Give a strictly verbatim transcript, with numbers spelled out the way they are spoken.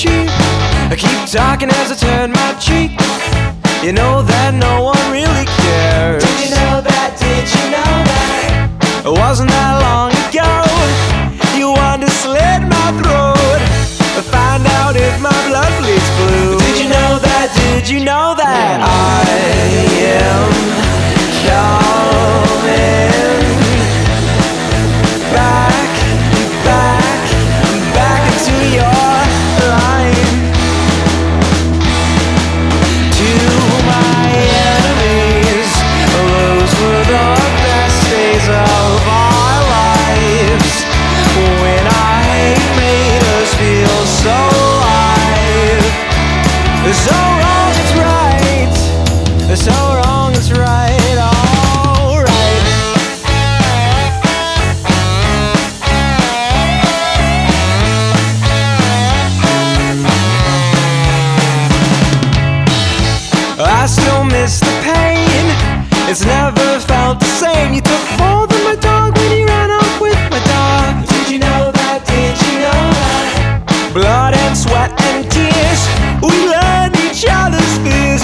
cheap. I keep talking as I turn my cheek. You know that no one really cares. Did you know that? Did you know that? It wasn't that long ago you wanted to slit my throat, find out if my blood bleeds blue. Did you know that? Did you know that I am coming back, back, back into your life? To my enemies, those were the best days of our lives, when our hate made us feel so alive. So wrong, it's right. So wrong, it's right. Alright. I still miss the pain. It's never felt the same. You took more than my dog when you ran off with my dog. Did you know that? Did you know that? Blood and sweat and tears, we learned each other's fears.